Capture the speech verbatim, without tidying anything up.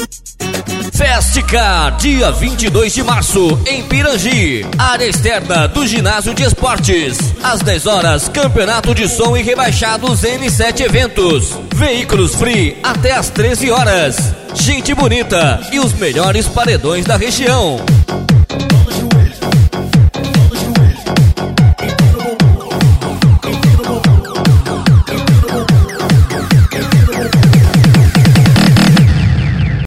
Festicar, dia vinte e dois de março, em Pirangi, área externa do ginásio de esportes. Às dez horas, campeonato de som e rebaixados N sete eventos. Veículos free até às treze horas. Gente bonita e os melhores paredões da região.